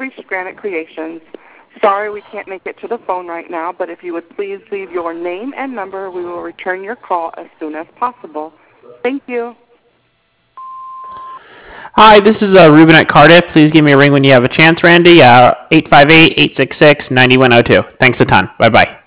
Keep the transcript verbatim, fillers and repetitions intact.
reached Granite Creations. Sorry we can't make it to the phone right now, but if you would please leave your name and number, we will return your call as soon as possible. Thank you. Hi, this is uh, Ruben at Cardiff. Please give me a ring when you have a chance, Randy. Uh, eight five eight, eight six six, nine one zero two. Thanks a ton. Bye-bye.